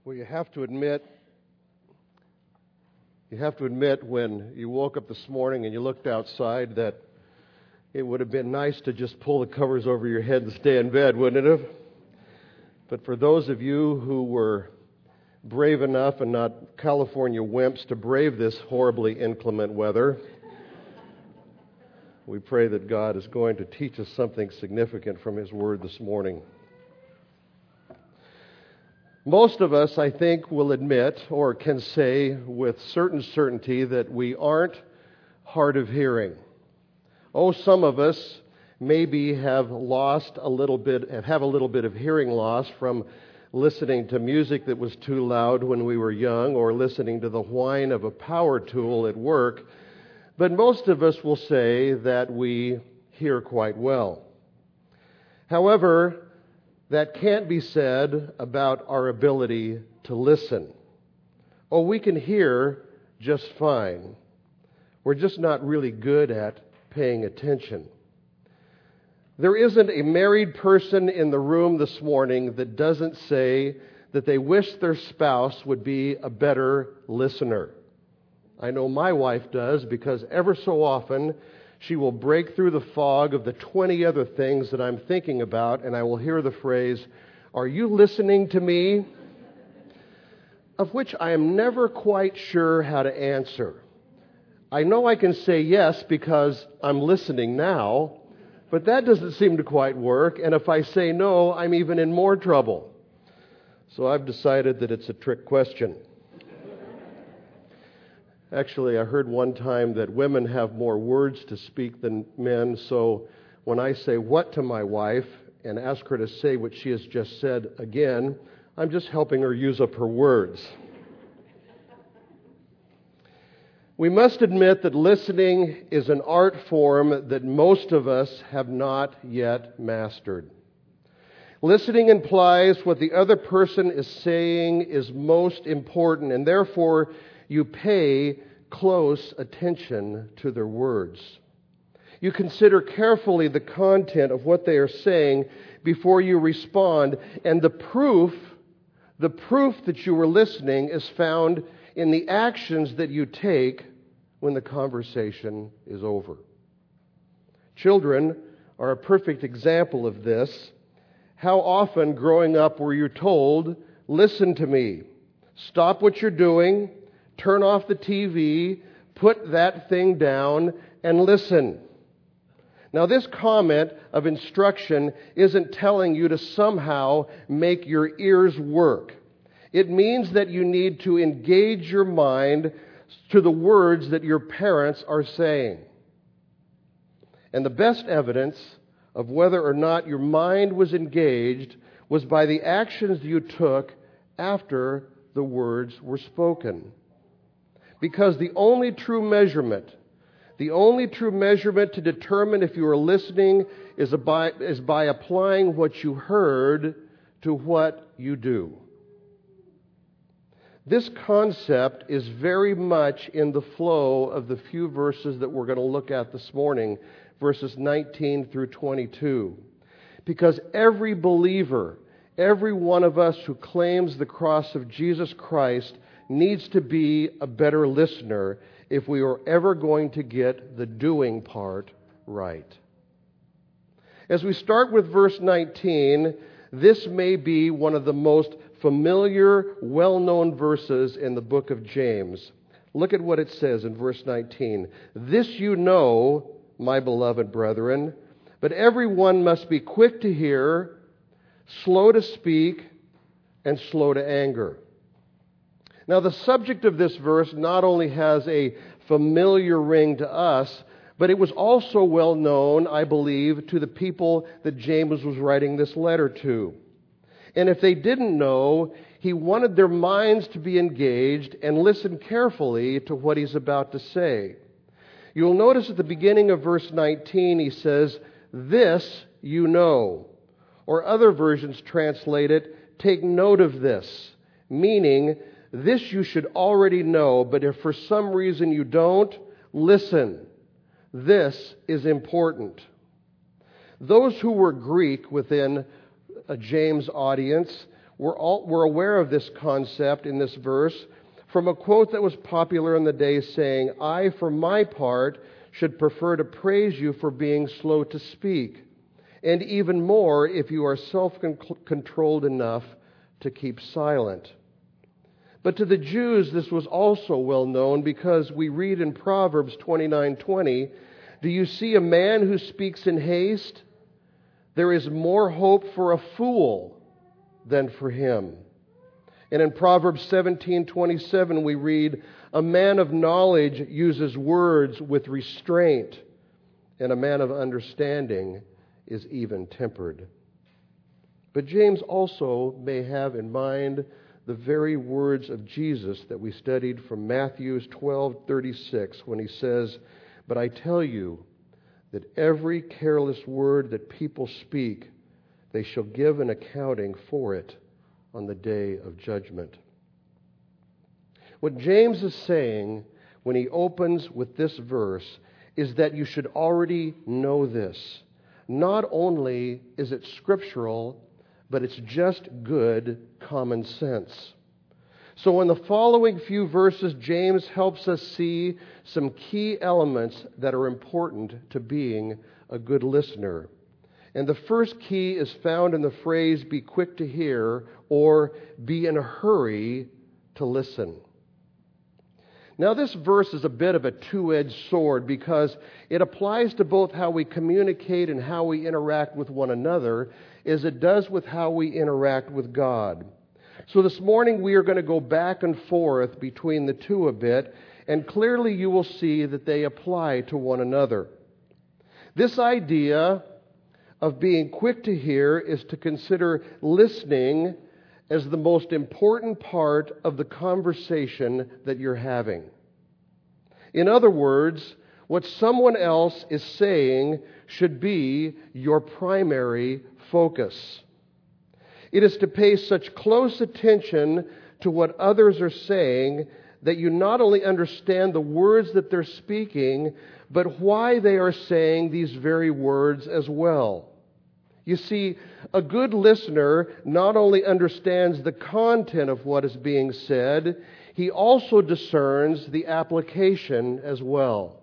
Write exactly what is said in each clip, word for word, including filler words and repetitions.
Well, you have to admit, you have to admit when you woke up this morning and you looked outside that it would have been nice to just pull the covers over your head and stay in bed, wouldn't it have? But for those of you who were brave enough and not California wimps to brave this horribly inclement weather, we pray that God is going to teach us something significant from His Word this morning. Most of us, I think, will admit or can say with certain certainty that we aren't hard of hearing. Oh, some of us maybe have lost a little bit, have a little bit of hearing loss from listening to music that was too loud when we were young or listening to the whine of a power tool at work. But most of us will say that we hear quite well. However, that can't be said about our ability to listen. Oh, we can hear just fine. We're just not really good at paying attention. There isn't a married person in the room this morning that doesn't say that they wish their spouse would be a better listener. I know my wife does, because ever so often she will break through the fog of the twenty other things that I'm thinking about, and I will hear the phrase, "Are you listening to me?" Of which I am never quite sure how to answer. I know I can say yes because I'm listening now, but that doesn't seem to quite work, and if I say no, I'm even in more trouble. So I've decided that it's a trick question. Actually, I heard one time that women have more words to speak than men, so when I say what to my wife and ask her to say what she has just said again, I'm just helping her use up her words. We must admit that listening is an art form that most of us have not yet mastered. Listening implies what the other person is saying is most important, and therefore you pay close attention to their words. You consider carefully the content of what they are saying before you respond, and the proof, the proof that you were listening is found in the actions that you take when the conversation is over. Children are a perfect example of this. How often growing up were you told, "Listen to me, stop what you're doing, turn off the T V, put that thing down, and listen"? Now, this comment of instruction isn't telling you to somehow make your ears work. It means that you need to engage your mind to the words that your parents are saying. And the best evidence of whether or not your mind was engaged was by the actions you took after the words were spoken. Because the only true measurement, the only true measurement to determine if you are listening is by, is by applying what you heard to what you do. This concept is very much in the flow of the few verses that we're going to look at this morning, verses nineteen through twenty-two. Because every believer, every one of us who claims the cross of Jesus Christ needs to be a better listener if we are ever going to get the doing part right. As we start with verse nineteen, this may be one of the most familiar, well-known verses in the book of James. Look at what it says in verse nineteen. "This you know, my beloved brethren, but everyone must be quick to hear, slow to speak, and slow to anger." Now, the subject of this verse not only has a familiar ring to us, but it was also well known, I believe, to the people that James was writing this letter to. And if they didn't know, he wanted their minds to be engaged and listen carefully to what he's about to say. You'll notice at the beginning of verse nineteen, he says, "This you know." Or other versions translate it, "Take note of this," meaning, this you should already know, but if for some reason you don't, listen. This is important. Those who were Greek within a James audience We're, all, we're aware of this concept in this verse from a quote that was popular in the day saying, "I, for my part, should prefer to praise you for being slow to speak, and even more if you are self-controlled enough to keep silent." But to the Jews, this was also well known because we read in Proverbs twenty-nine twenty, "Do you see a man who speaks in haste? There is more hope for a fool than for him." And in Proverbs seventeen twenty-seven we read, "A man of knowledge uses words with restraint, and a man of understanding is even-tempered." But James also may have in mind the very words of Jesus that we studied from Matthew twelve thirty-six when he says, "But I tell you that every careless word that people speak, they shall give an accounting for it on the day of judgment." What James is saying when he opens with this verse is that you should already know this. Not only is it scriptural, but it's just good common sense. So in the following few verses, James helps us see some key elements that are important to being a good listener. And the first key is found in the phrase, "be quick to hear," or "be in a hurry to listen." Now this verse is a bit of a two-edged sword because it applies to both how we communicate and how we interact with one another as it does with how we interact with God. So this morning we are going to go back and forth between the two a bit, and clearly you will see that they apply to one another. This idea of being quick to hear is to consider listening as the most important part of the conversation that you're having. In other words, what someone else is saying should be your primary focus. It is to pay such close attention to what others are saying that you not only understand the words that they're speaking, but why they are saying these very words as well. You see, a good listener not only understands the content of what is being said, he also discerns the application as well.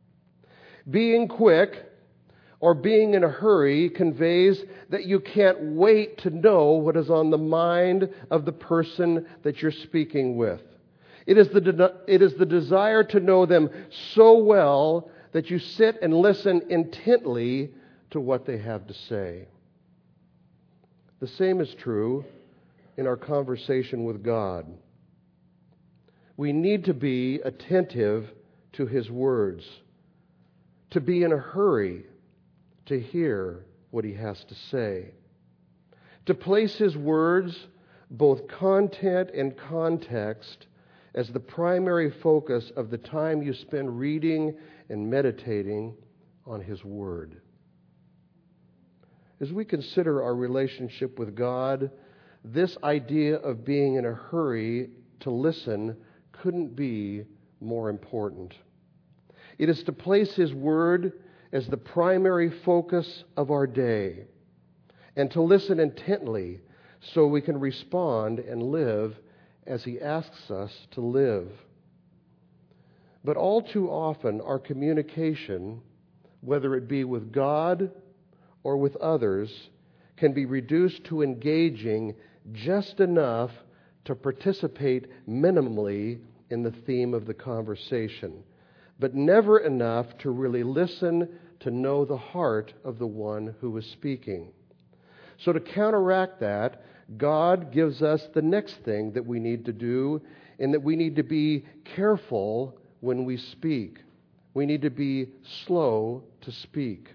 Being quick or being in a hurry conveys that you can't wait to know what is on the mind of the person that you're speaking with. It is the, de- it is the desire to know them so well that you sit and listen intently to what they have to say. The same is true in our conversation with God. We need to be attentive to His words, to be in a hurry to hear what He has to say, to place His words, both content and context, as the primary focus of the time you spend reading and meditating on His Word. As we consider our relationship with God, this idea of being in a hurry to listen couldn't be more important. It is to place His Word as the primary focus of our day and to listen intently so we can respond and live as He asks us to live. But all too often, our communication, whether it be with God or with others, can be reduced to engaging just enough to participate minimally in the theme of the conversation, but never enough to really listen to know the heart of the one who is speaking. So to counteract that, God gives us the next thing that we need to do, and that we need to be careful when we speak. We need to be slow to speak.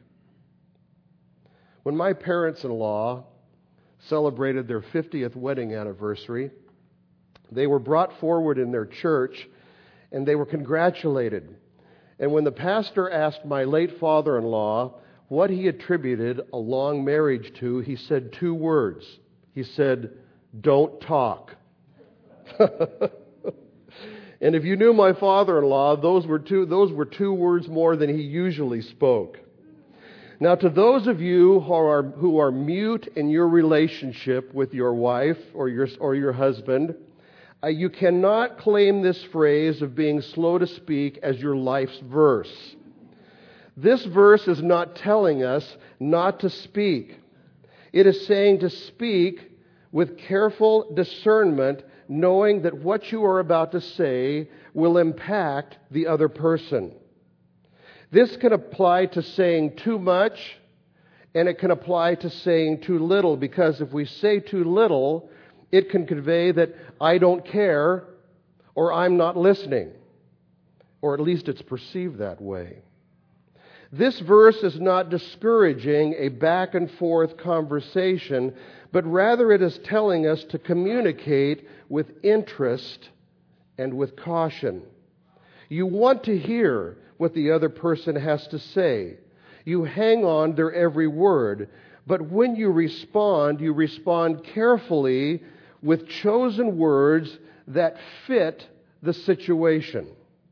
When my parents-in-law celebrated their fiftieth wedding anniversary, they were brought forward in their church and they were congratulated. And when the pastor asked my late father-in-law what he attributed a long marriage to, he said two words. He said, "Don't talk." And if you knew my father-in-law, those were two, those were two words more than he usually spoke. Now, to those of you who are, who are mute in your relationship with your wife or your, or your husband, uh, you cannot claim this phrase of being slow to speak as your life's verse. This verse is not telling us not to speak. It is saying to speak with careful discernment, knowing that what you are about to say will impact the other person. This can apply to saying too much, and it can apply to saying too little, because if we say too little, it can convey that I don't care or I'm not listening, or at least it's perceived that way. This verse is not discouraging a back and forth conversation, but rather it is telling us to communicate with interest and with caution. You want to hear what the other person has to say. You hang on their every word, but when you respond, you respond carefully with chosen words that fit the situation.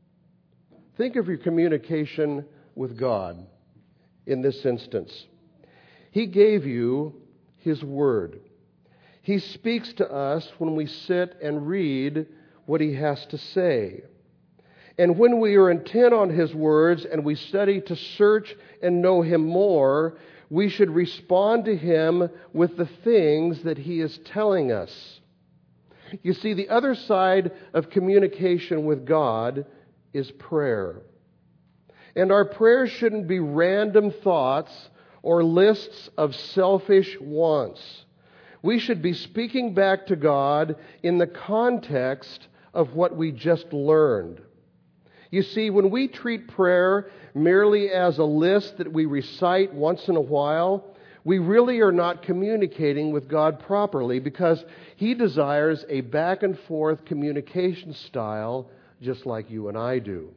Think of your communication with God in this instance. He gave you His Word. He speaks to us when we sit and read what He has to say. And when we are intent on His words and we study to search and know Him more, we should respond to Him with the things that He is telling us. You see, the other side of communication with God is prayer. And our prayers shouldn't be random thoughts or lists of selfish wants. We should be speaking back to God in the context of what we just learned. You see, when we treat prayer merely as a list that we recite once in a while, we really are not communicating with God properly, because He desires a back and forth communication style just like you and I do.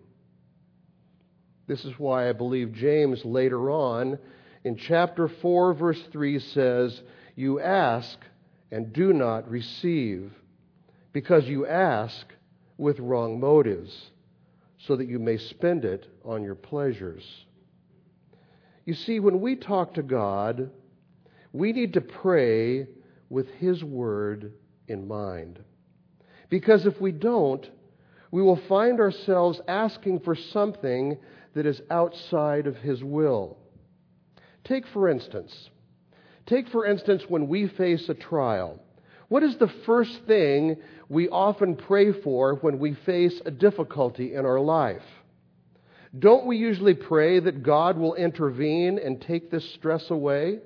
This is why I believe James later on in chapter four, verse three says, "You ask and do not receive, because you ask with wrong motives, so that you may spend it on your pleasures." You see, when we talk to God, we need to pray with His Word in mind. Because if we don't, we will find ourselves asking for something that is outside of His will. Take for instance, take for instance when we face a trial. What is the first thing we often pray for when we face a difficulty in our life? Don't we usually pray that God will intervene and take this stress away?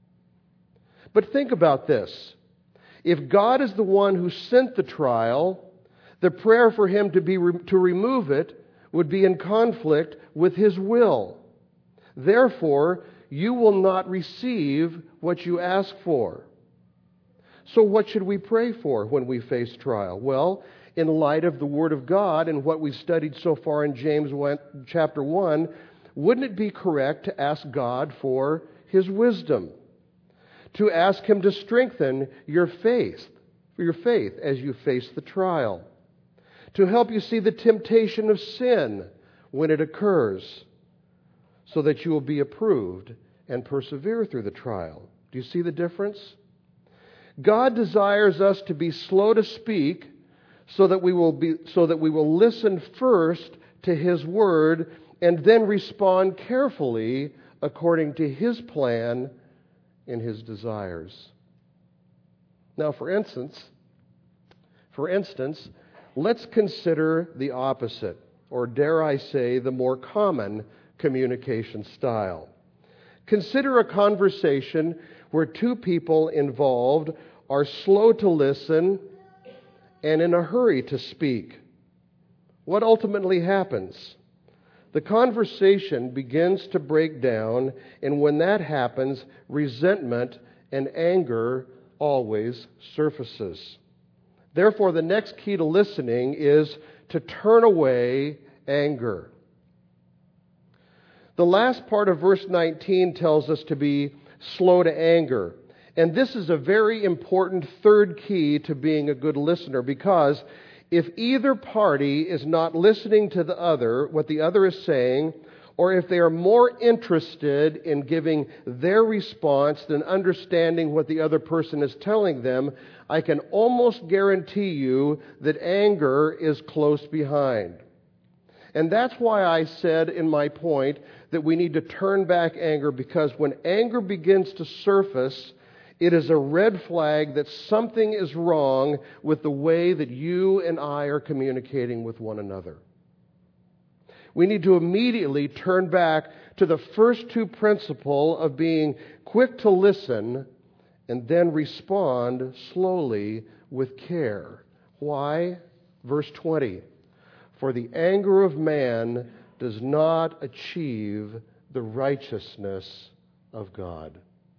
But think about this. If God is the one who sent the trial, the prayer for Him to be to remove it would be in conflict with His will. Therefore, you will not receive what you ask for. So what should we pray for when we face trial? Well, in light of the Word of God and what we've studied so far in James chapter one, wouldn't it be correct to ask God for His wisdom? To ask Him to strengthen your faith, your faith as you face the trial. To help you see the temptation of sin when it occurs, so that you will be approved and persevere through the trial. Do you see the difference? God desires us to be slow to speak, so that we will be so that we will listen first to His Word and then respond carefully according to His plan and His desires. Now, for instance, for instance, let's consider the opposite, or dare I say, the more common communication style. Consider a conversation where two people involved are slow to listen and in a hurry to speak. What ultimately happens? The conversation begins to break down, and when that happens, resentment and anger always surfaces. Therefore, the next key to listening is to turn away anger. The last part of verse nineteen tells us to be slow to anger. And this is a very important third key to being a good listener, because if either party is not listening to the other, what the other is saying, or if they are more interested in giving their response than understanding what the other person is telling them, I can almost guarantee you that anger is close behind. And that's why I said in my point that we need to turn back anger, because when anger begins to surface, it is a red flag that something is wrong with the way that you and I are communicating with one another. We need to immediately turn back to the first two principles of being quick to listen and then respond slowly with care. Why? Verse twenty. For the anger of man does not achieve the righteousness of God.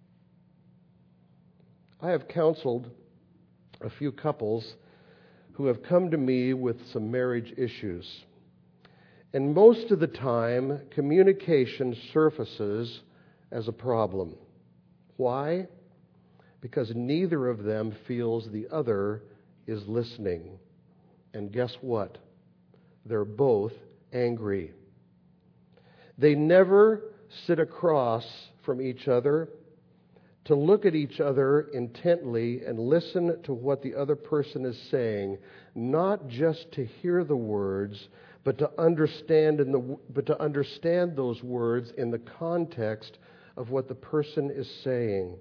I have counseled a few couples who have come to me with some marriage issues. And most of the time, communication surfaces as a problem. Why? Because neither of them feels the other is listening. And guess what? They're both angry. They never sit across from each other to look at each other intently and listen to what the other person is saying, not just to hear the words, but to understand in the but to understand those words in the context of what the person is saying.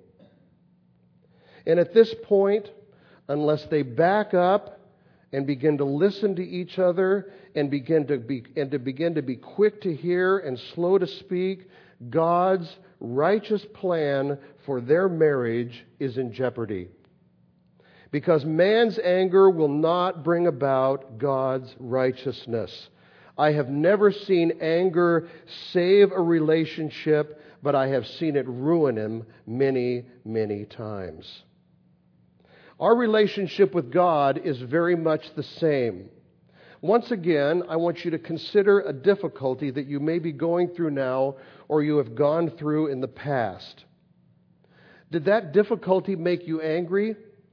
And at this point, unless they back up and begin to listen to each other and begin to be and to begin to be quick to hear and slow to speak, God's righteous plan for their marriage is in jeopardy. Because man's anger will not bring about God's righteousness. I have never seen anger save a relationship, but I have seen it ruin him many, many times. Our relationship with God is very much the same. Once again, I want you to consider a difficulty that you may be going through now or you have gone through in the past. Did that difficulty make you angry?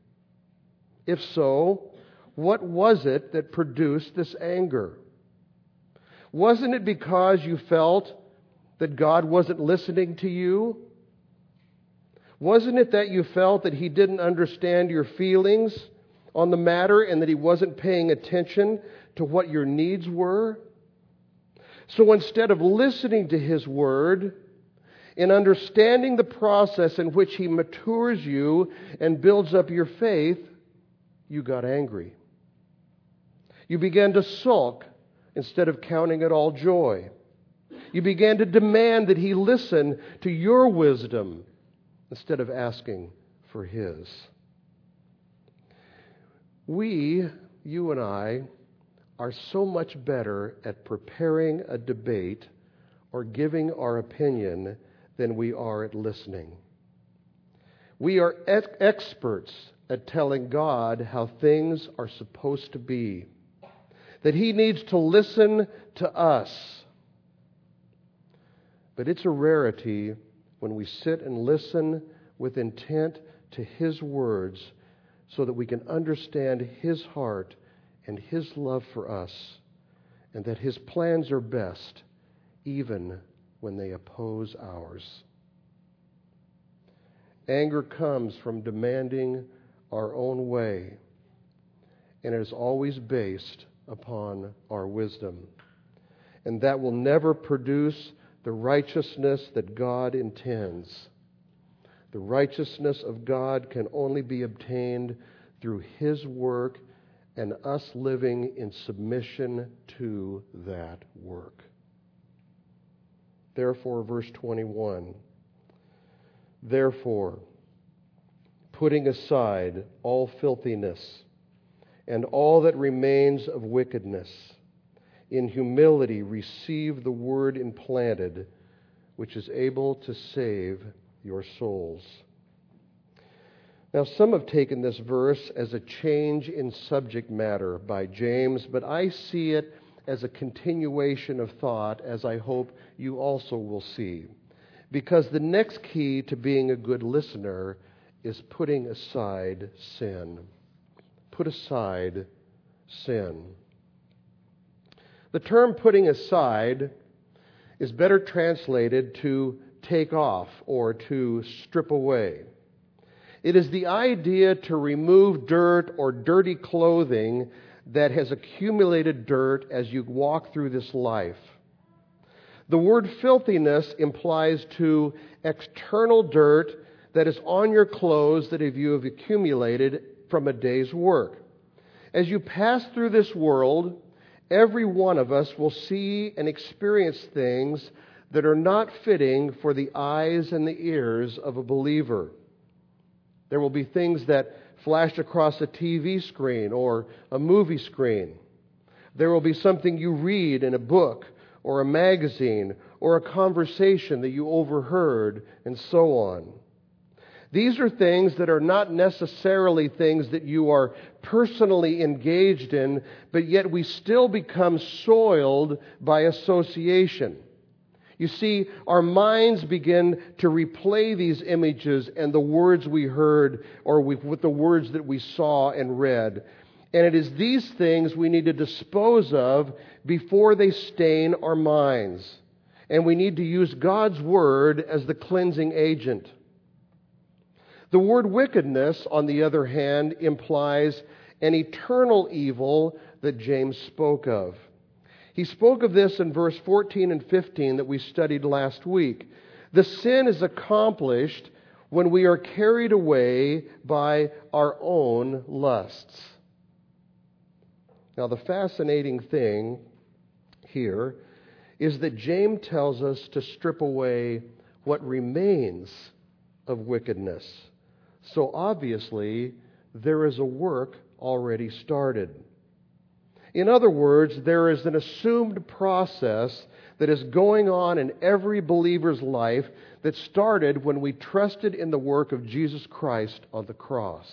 If so, what was it that produced this anger? Wasn't it because you felt that God wasn't listening to you? Wasn't it that you felt that He didn't understand your feelings on the matter and that He wasn't paying attention to what your needs were? So instead of listening to His Word and understanding the process in which He matures you and builds up your faith, you got angry. You began to sulk instead of counting it all joy. You began to demand that He listen to your wisdom instead of asking for His. We, you and I, are so much better at preparing a debate or giving our opinion than we are at listening. We are ex- experts at telling God how things are supposed to be, that He needs to listen to us. But it's a rarity when we sit and listen with intent to His words so that we can understand His heart and His love for us, and that His plans are best even when they oppose ours. Anger comes from demanding our own way, and it is always based upon our wisdom. And that will never produce the righteousness that God intends. The righteousness of God can only be obtained through His work and us living in submission to that work. Therefore, verse twenty-one, therefore, putting aside all filthiness and all that remains of wickedness, in humility receive the word implanted, which is able to save your souls. Now, some have taken this verse as a change in subject matter by James, but I see it as a continuation of thought, as I hope you also will see. Because the next key to being a good listener is putting aside sin. Put aside sin. The term putting aside is better translated to take off or to strip away. It is the idea to remove dirt or dirty clothing that has accumulated dirt as you walk through this life. The word filthiness implies to external dirt that is on your clothes that you have accumulated from a day's work. As you pass through this world, every one of us will see and experience things that are not fitting for the eyes and the ears of a believer. There will be things that flash across a T V screen or a movie screen. There will be something you read in a book or a magazine or a conversation that you overheard, and so on. These are things that are not necessarily things that you are personally engaged in, but yet we still become soiled by association. You see, our minds begin to replay these images and the words we heard or with the words that we saw and read. And it is these things we need to dispose of before they stain our minds. And we need to use God's Word as the cleansing agent. The word wickedness, on the other hand, implies an eternal evil that James spoke of. He spoke of this in verse fourteen and fifteen that we studied last week. The sin is accomplished when we are carried away by our own lusts. Now, the fascinating thing here is that James tells us to strip away what remains of wickedness. So obviously, there is a work already started. In other words, there is an assumed process that is going on in every believer's life that started when we trusted in the work of Jesus Christ on the cross.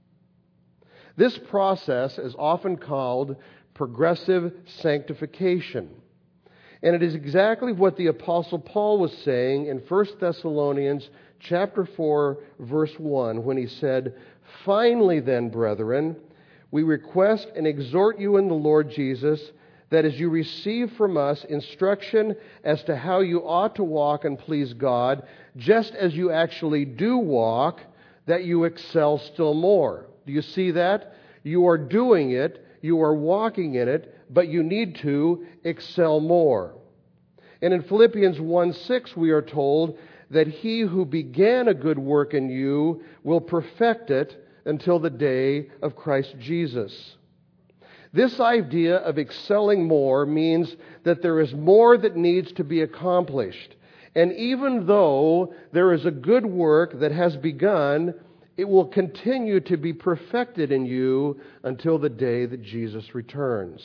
This process is often called progressive sanctification. And it is exactly what the Apostle Paul was saying in First Thessalonians chapter four, verse one, when he said, "Finally then, brethren, we request and exhort you in the Lord Jesus, that as you receive from us instruction as to how you ought to walk and please God, just as you actually do walk, that you excel still more." Do you see that? You are doing it, you are walking in it, but you need to excel more. And in Philippians one six we are told that he who began a good work in you will perfect it until the day of Christ Jesus. This idea of excelling more means that there is more that needs to be accomplished. And even though there is a good work that has begun, it will continue to be perfected in you until the day that Jesus returns.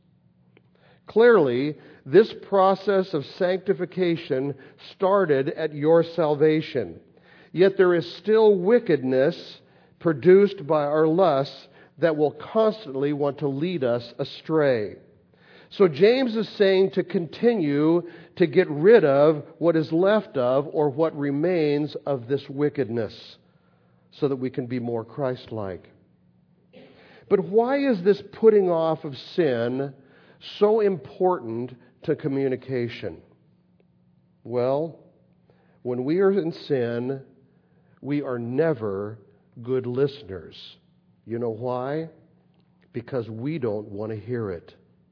Clearly, this process of sanctification started at your salvation. Yet there is still wickedness produced by our lusts that will constantly want to lead us astray. So James is saying to continue to get rid of what is left of or what remains of this wickedness so that we can be more Christ-like. But why is this putting off of sin so important to communication? Well, when we are in sin, we are never good listeners. You know why? Because we don't want to hear it.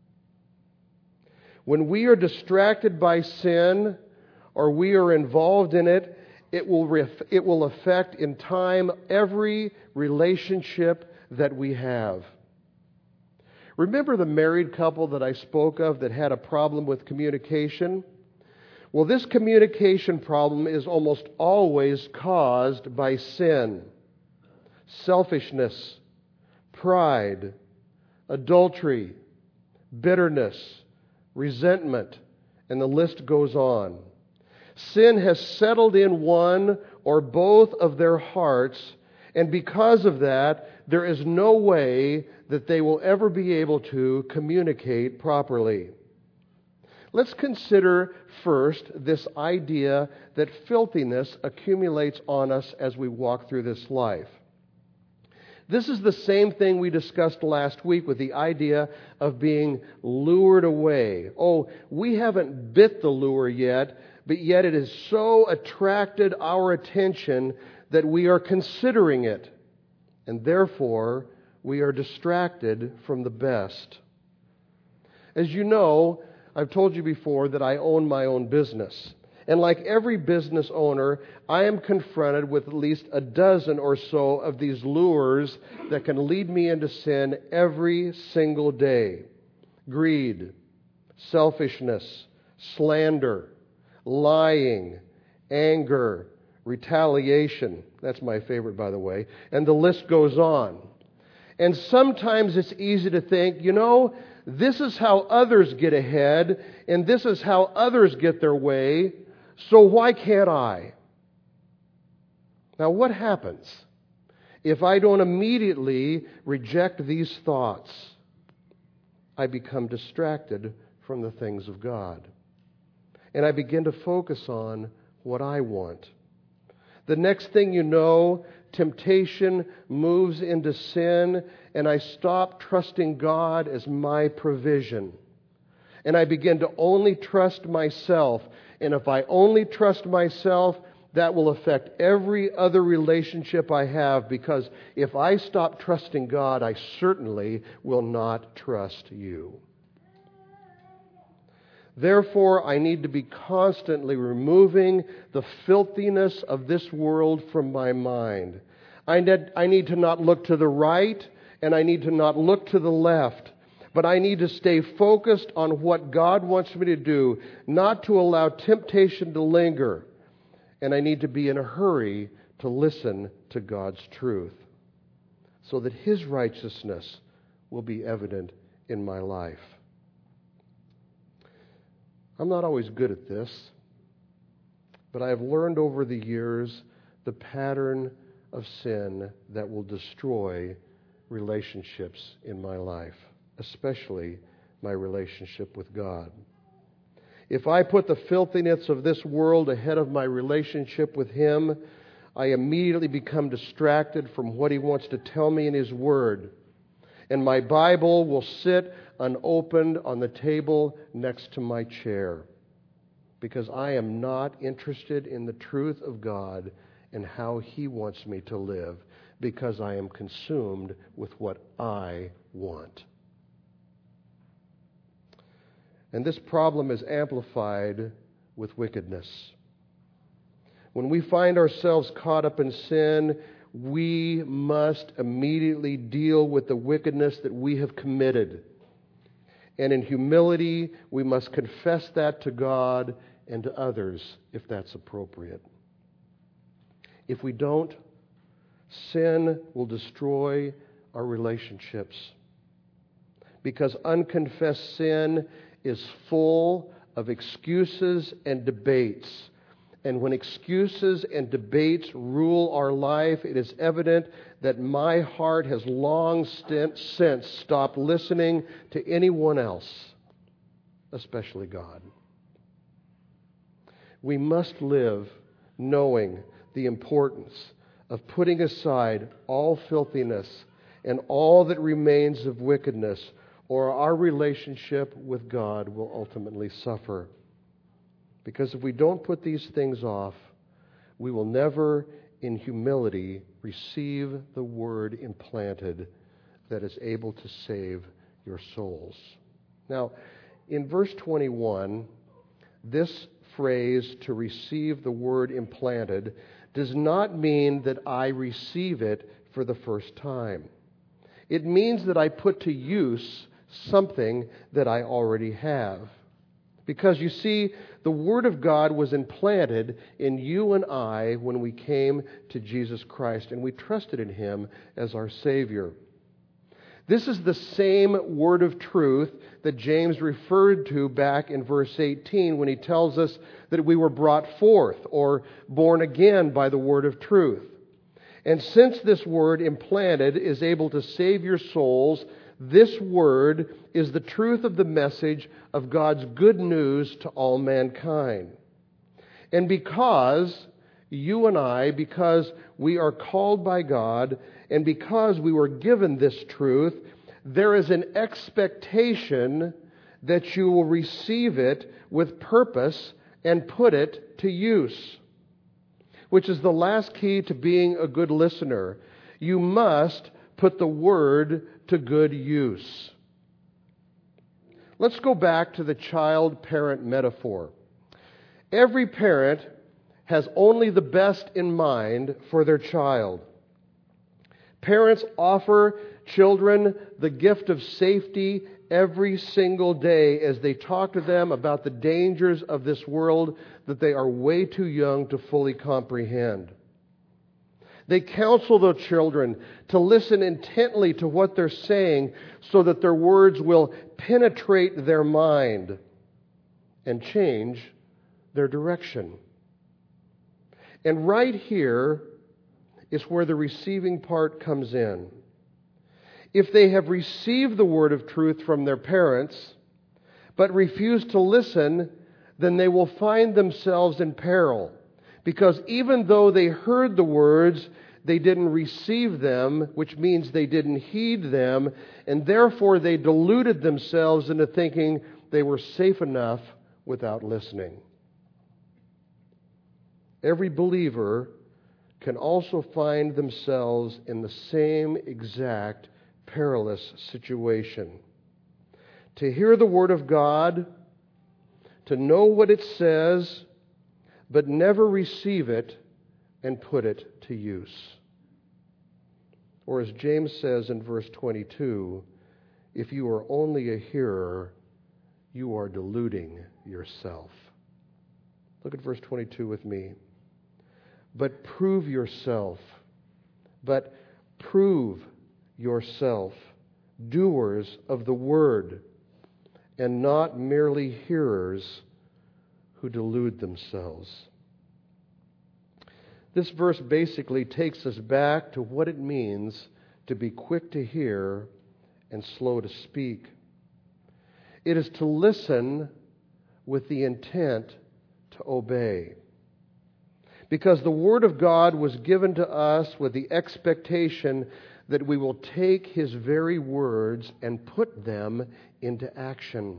When we are distracted by sin or we are involved in it, it will ref- it will affect in time every relationship that we have. Remember the married couple that I spoke of that had a problem with communication? Well, this communication problem is almost always caused by sin, selfishness, pride, adultery, bitterness, resentment, and the list goes on. Sin has settled in one or both of their hearts, and because of that, there is no way that they will ever be able to communicate properly. Let's consider first this idea that filthiness accumulates on us as we walk through this life. This is the same thing we discussed last week with the idea of being lured away. Oh, we haven't bit the lure yet, but yet it has so attracted our attention that we are considering it. And therefore, we are distracted from the best. As you know, I've told you before that I own my own business. And like every business owner, I am confronted with at least a dozen or so of these lures that can lead me into sin every single day. Greed, selfishness, slander, lying, anger, retaliation. That's my favorite, by the way. And the list goes on. And sometimes it's easy to think, you know, this is how others get ahead, and this is how others get their way, so why can't I? Now, what happens if I don't immediately reject these thoughts? I become distracted from the things of God. And I begin to focus on what I want. The next thing you know, temptation moves into sin, and I stop trusting God as my provision. And I begin to only trust myself. And if I only trust myself, that will affect every other relationship I have, because if I stop trusting God, I certainly will not trust you. Therefore, I need to be constantly removing the filthiness of this world from my mind. I need, I need to not look to the right, and I need to not look to the left. But I need to stay focused on what God wants me to do, not to allow temptation to linger. And I need to be in a hurry to listen to God's truth, so that His righteousness will be evident in my life. I'm not always good at this, but I have learned over the years the pattern of sin that will destroy relationships in my life, especially my relationship with God. If I put the filthiness of this world ahead of my relationship with Him, I immediately become distracted from what He wants to tell me in His Word. And my Bible will sit unopened on the table next to my chair, because I am not interested in the truth of God and how He wants me to live, because I am consumed with what I want. And this problem is amplified with wickedness. When we find ourselves caught up in sin, we must immediately deal with the wickedness that we have committed. And in humility, we must confess that to God and to others if that's appropriate. If we don't, sin will destroy our relationships. Because unconfessed sin is full of excuses and debates. And when excuses and debates rule our life, it is evident that my heart has long since stopped listening to anyone else, especially God. We must live knowing the importance of putting aside all filthiness and all that remains of wickedness, or our relationship with God will ultimately suffer. Because if we don't put these things off, we will never, in humility, receive the word implanted that is able to save your souls. Now, in verse twenty-one, this phrase, to receive the word implanted, does not mean that I receive it for the first time. It means that I put to use something that I already have. Because you see, the Word of God was implanted in you and I when we came to Jesus Christ and we trusted in Him as our Savior. This is the same word of truth that James referred to back in verse eighteen when he tells us that we were brought forth or born again by the word of truth. And since this word implanted is able to save your souls, this word is the truth of the message of God's good news to all mankind. And because you and I, because we are called by God and because we were given this truth, there is an expectation that you will receive it with purpose and put it to use, which is the last key to being a good listener. You must put the Word to good use. Let's go back to the child-parent metaphor. Every parent has only the best in mind for their child. Parents offer children the gift of safety every single day as they talk to them about the dangers of this world that they are way too young to fully comprehend. They counsel their children to listen intently to what they're saying so that their words will penetrate their mind and change their direction. And right here is where the receiving part comes in. If they have received the word of truth from their parents, but refuse to listen, then they will find themselves in peril. Because even though they heard the words, they didn't receive them, which means they didn't heed them, and therefore they deluded themselves into thinking they were safe enough without listening. Every believer can also find themselves in the same exact perilous situation. To hear the Word of God, to know what it says, but never receive it and put it to use. Or as James says in verse twenty-two, if you are only a hearer, you are deluding yourself. Look at verse twenty-two with me. But prove yourself, but prove yourself, doers of the word, and not merely hearers who delude themselves. This verse basically takes us back to what it means to be quick to hear and slow to speak. It is to listen with the intent to obey. Because the Word of God was given to us with the expectation that we will take His very words and put them into action.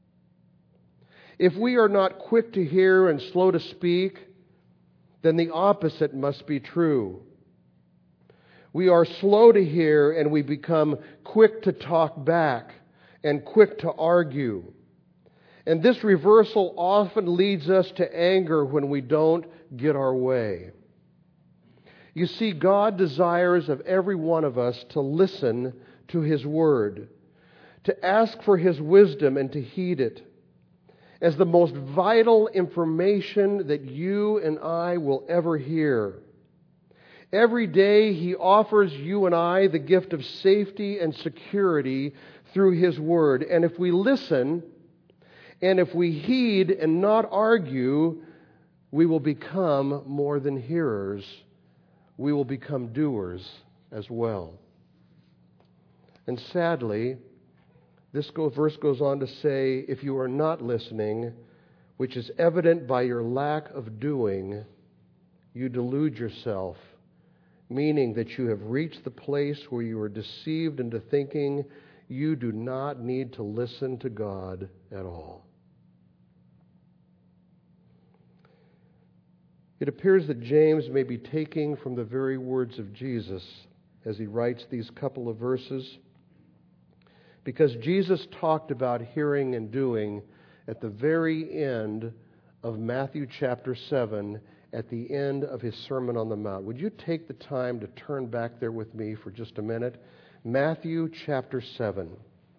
If we are not quick to hear and slow to speak, then the opposite must be true. We are slow to hear and we become quick to talk back and quick to argue. And this reversal often leads us to anger when we don't get our way. You see, God desires of every one of us to listen to His Word, to ask for His wisdom and to heed it as the most vital information that you and I will ever hear. Every day He offers you and I the gift of safety and security through His Word. And if we listen, and if we heed and not argue, we will become more than hearers. We will become doers as well. And sadly, this verse goes on to say, if you are not listening, which is evident by your lack of doing, you delude yourself, meaning that you have reached the place where you are deceived into thinking you do not need to listen to God at all. It appears that James may be taking from the very words of Jesus as he writes these couple of verses, because Jesus talked about hearing and doing at the very end of Matthew chapter seven, at the end of His Sermon on the Mount. Would you take the time to turn back there with me for just a minute? Matthew chapter seven.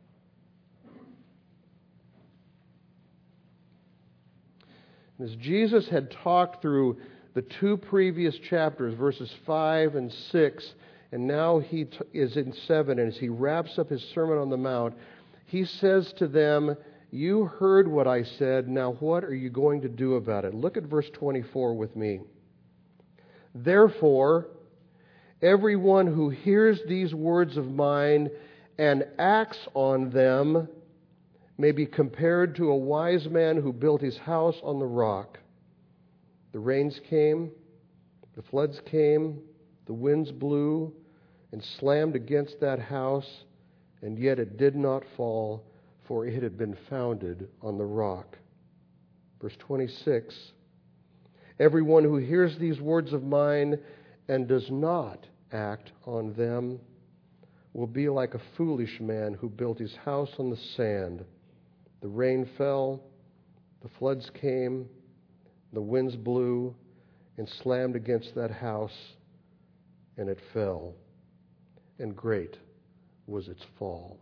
As Jesus had talked through the two previous chapters, verses five and six, and now he t- is in seven, and as he wraps up his Sermon on the Mount, he says to them, you heard what I said, now what are you going to do about it? Look at verse twenty-four with me. Therefore, everyone who hears these words of mine and acts on them may be compared to a wise man who built his house on the rock. The rains came, The floods came, the winds blew and slammed against that house, and yet it did not fall, for it had been founded on the rock. Verse twenty-six, everyone who hears these words of mine and does not act on them will be like a foolish man who built his house on the sand. The rain fell, the floods came, the winds blew and slammed against that house, and it fell, and great was its fall.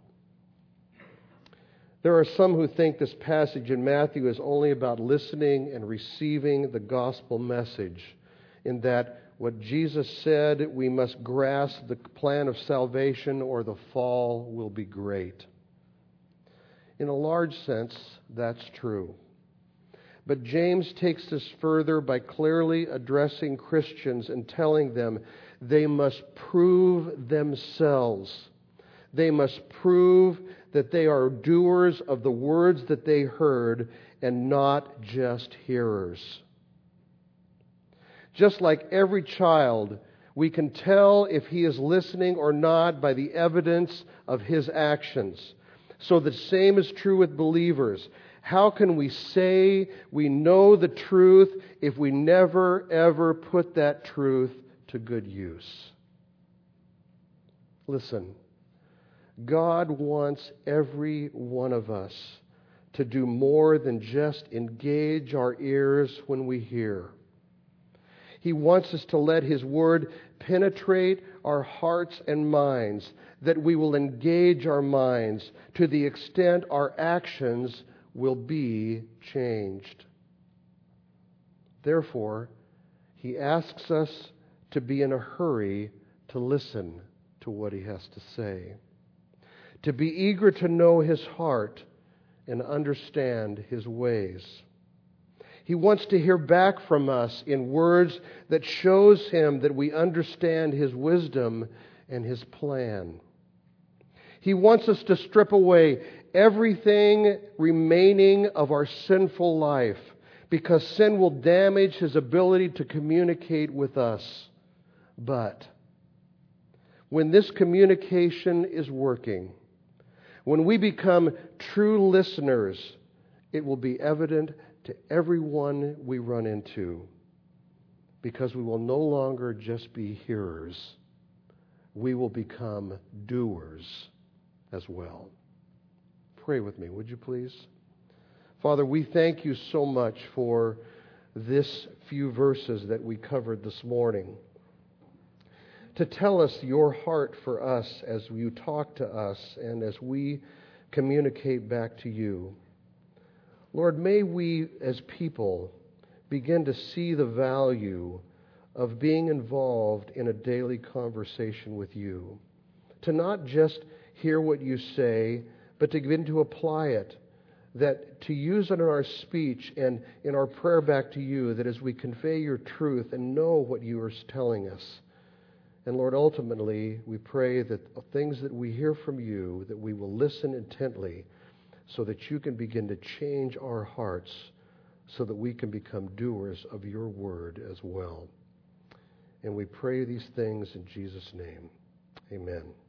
There are some who think this passage in Matthew is only about listening and receiving the gospel message, in that what Jesus said, we must grasp the plan of salvation or the fall will be great. In a large sense, that's true. But James takes this further by clearly addressing Christians and telling them they must prove themselves. They must prove that they are doers of the words that they heard and not just hearers. Just like every child, we can tell if he is listening or not by the evidence of his actions. So the same is true with believers. How can we say we know the truth if we never, ever put that truth to good use? Listen, God wants every one of us to do more than just engage our ears when we hear. He wants us to let His Word penetrate our hearts and minds, that we will engage our minds to the extent our actions will be changed. Therefore, He asks us to be in a hurry to listen to what He has to say, to be eager to know His heart and understand His ways. He wants to hear back from us in words that shows Him that we understand His wisdom and His plan. He wants us to strip away everything remaining of our sinful life, because sin will damage His ability to communicate with us. But when this communication is working, when we become true listeners, it will be evident to everyone we run into, because we will no longer just be hearers. We will become doers as well. Pray with me, would you please? Father, we thank You so much for this few verses that we covered this morning, to tell us Your heart for us as You talk to us and as we communicate back to You. Lord, may we as people begin to see the value of being involved in a daily conversation with You, to not just hear what You say, but to begin to apply it, that to use it in our speech and in our prayer back to You, that as we convey Your truth and know what You are telling us. And Lord, ultimately, we pray that the things that we hear from You, that we will listen intently, so that You can begin to change our hearts, so that we can become doers of Your word as well. And we pray these things in Jesus' name. Amen.